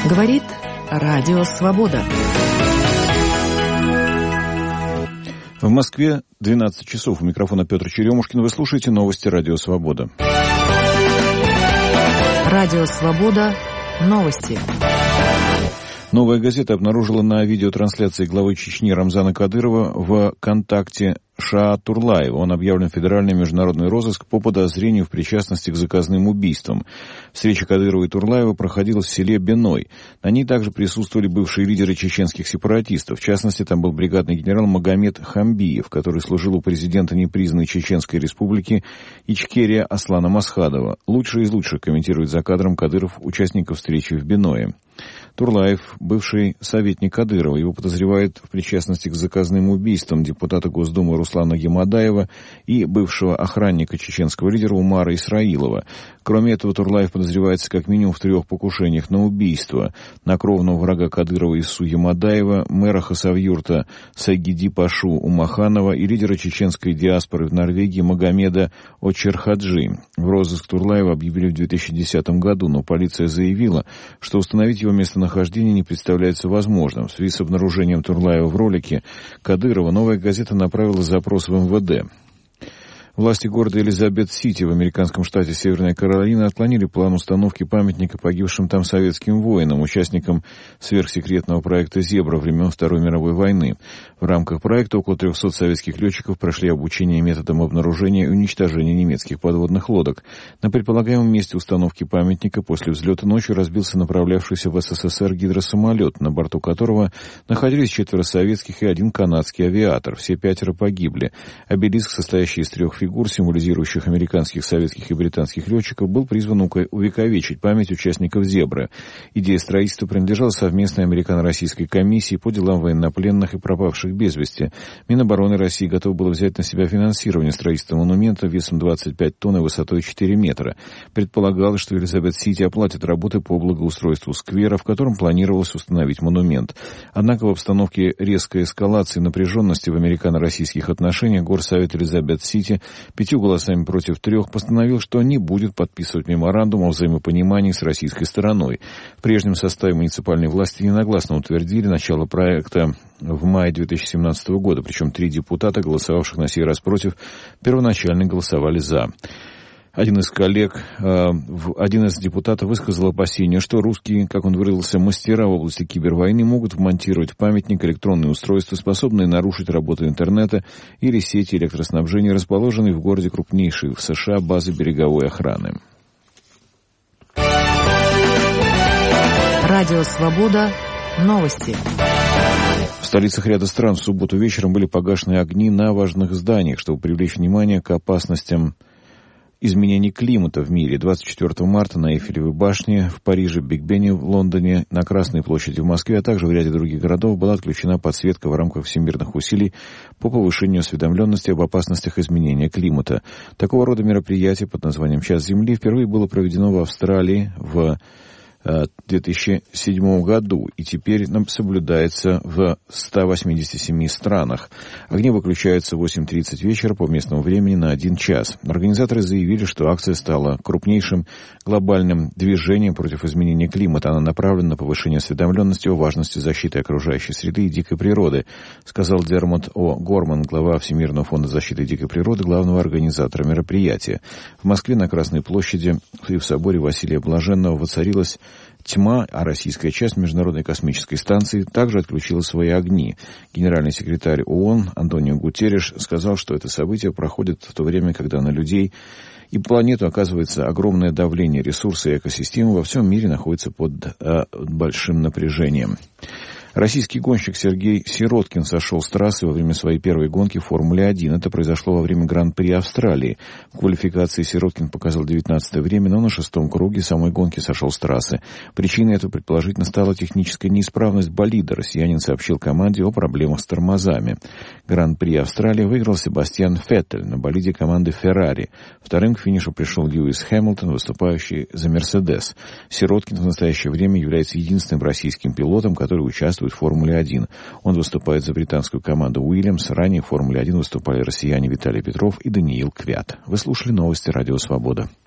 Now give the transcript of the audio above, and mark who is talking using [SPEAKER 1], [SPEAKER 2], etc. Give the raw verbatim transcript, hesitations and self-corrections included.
[SPEAKER 1] Говорит Радио Свобода.
[SPEAKER 2] В Москве двенадцать часов. У микрофона Петр Черемушкин. Вы слушаете новости Радио Свобода.
[SPEAKER 1] Радио Свобода. Новости.
[SPEAKER 2] «Новая газета» обнаружила на видеотрансляции главы Чечни Рамзана Кадырова в контакте Шаа Турлаева. Он объявлен в федеральный международный розыск по подозрению в причастности к заказным убийствам. Встреча Кадырова и Турлаева проходила в селе Беной. На ней также присутствовали бывшие лидеры чеченских сепаратистов. В частности, там был бригадный генерал Магомед Хамбиев, который служил у президента непризнанной Чеченской республики Ичкерия Аслана Масхадова. Лучший из лучших, комментирует за кадром Кадыров, участников встречи в Беное. Турлаев, бывший советник Кадырова, его подозревают в причастности к заказным убийствам депутата Госдумы Руслана Ямадаева и бывшего охранника чеченского лидера Умара Исраилова. Кроме этого, Турлаев подозревается как минимум в трех покушениях на убийство: на кровного врага Кадырова Иссу Ямадаева, мэра Хасавюрта Сайгиди Пашу Умаханова и лидера чеченской диаспоры в Норвегии Магомеда Очерхаджи. В розыск Турлаева объявили в две тысячи десятом году, но полиция заявила, что установить его местонахождение не представляется возможным. В связи с обнаружением Турлаева в ролике Кадырова «Новая газета» направила запрос в эм вэ дэ. Власти города Элизабет-Сити в американском штате Северная Каролина отклонили план установки памятника погибшим там советским воинам, участникам сверхсекретного проекта «Зебра» времен Второй мировой войны. В рамках проекта около трехсот советских летчиков прошли обучение методам обнаружения и уничтожения немецких подводных лодок. На предполагаемом месте установки памятника после взлета ночью разбился направлявшийся в эс эс эс эр гидросамолет, на борту которого находились четверо советских и один канадский авиатор. Все пятеро погибли. Обелиск, состоящий из трех фигур, символизирующих американских, советских и британских летчиков, был призван увековечить память участников «Зебры». Идея строительства принадлежала совместной американо-российской комиссии по делам военнопленных и пропавших без вести. Минобороны России готов было взять на себя финансирование строительства монумента весом двадцать пять тонн и высотой четыре метра. Предполагалось, что Элизабет-Сити оплатит работы по благоустройству сквера, в котором планировалось установить монумент. Однако в обстановке резкой эскалации напряженности в американо-российских отношениях Горсовет Элизабет-Сити пятью голосами против трех постановил, что не будет подписывать меморандум о взаимопонимании с российской стороной. В прежнем составе муниципальной власти единогласно утвердили начало проекта в мае две тысячи семнадцатого года, причем три депутата, голосовавших на сей раз против, первоначально голосовали «за». Один из коллег, один из депутатов высказал опасение, что русские, как он выразился, мастера в области кибервойны могут вмонтировать в памятник электронные устройства, способные нарушить работу интернета или сети электроснабжения, расположенной в городе крупнейшей в США базы береговой охраны.
[SPEAKER 1] Радио Свобода. Новости.
[SPEAKER 2] В столицах ряда стран в субботу вечером были погашены огни на важных зданиях, чтобы привлечь внимание к опасностям изменений климата в мире. двадцать четвёртого марта на Эйфелевой башне, в Париже, Биг-Бене, в Лондоне, на Красной площади в Москве, а также в ряде других городов была отключена подсветка в рамках всемирных усилий по повышению осведомленности об опасностях изменения климата. Такого рода мероприятие под названием «Час Земли» впервые было проведено в Австралии в две тысячи седьмом году и теперь соблюдается в ста восьмидесяти семи странах. Огни выключаются в восемь тридцать вечера по местному времени на один час. Организаторы заявили, что акция стала крупнейшим глобальным движением против изменения климата. Она направлена на повышение осведомленности о важности защиты окружающей среды и дикой природы, сказал Дермот О. Горман, глава Всемирного фонда защиты дикой природы, главного организатора мероприятия. В Москве на Красной площади и в соборе Василия Блаженного воцарилась тьма, а российская часть Международной космической станции также отключила свои огни. Генеральный секретарь ООН Антонио Гутерриш сказал, что это событие проходит в то время, когда на людей и планету оказывается огромное давление, ресурсы и экосистемы во всем мире находятся под э, большим напряжением. Российский гонщик Сергей Сироткин сошел с трассы во время своей первой гонки в Формуле один. Это произошло во время Гран-при Австралии. В квалификации Сироткин показал девятнадцатое время, но на шестом круге самой гонки сошел с трассы. Причиной этого, предположительно, стала техническая неисправность болида. Россиянин сообщил команде о проблемах с тормозами. Гран-при Австралии выиграл Себастьян Феттель на болиде команды Феррари. Вторым к финишу пришел Льюис Хэмилтон, выступающий за Мерседес. Сироткин в настоящее время является единственным российским пилотом, который участвует в Формуле один. Он выступает за британскую команду Уильямс. Ранее в Формуле один выступали россияне Виталий Петров и Даниил Квят. Вы слушали новости Радио Свобода.